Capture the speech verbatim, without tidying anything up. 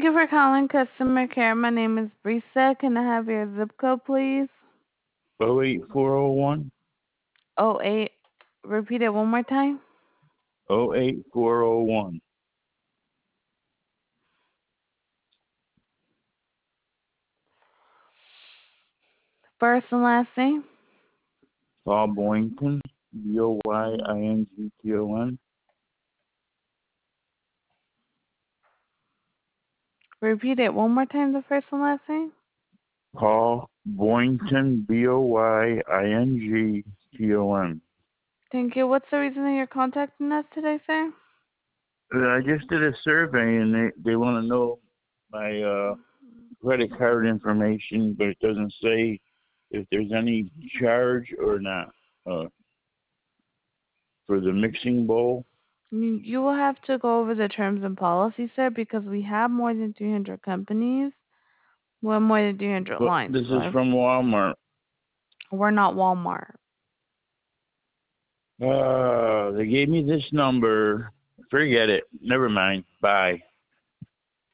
Thank you for calling customer care. My name is Brisa. Can I have your zip code, please? oh eight four oh one. Oh eight. Repeat it one more time. oh eight four oh one. First and last name. Paul Boynton, B O Y I N G T O N. Repeat it one more time. The first and last name. Paul Boynton, B O Y I N G T O N. Thank you. What's the reason that you're contacting us today, sir? I just did a survey and they, they want to know my uh, credit card information, but it doesn't say if there's any charge or not uh, for the mixing bowl. You you will have to go over the terms and policies, sir, because we have more than three hundred companies. We have more than three hundred But lines. this So is if from Walmart. we're not Walmart. Uh, they gave me this number. Forget it. Never mind. Bye.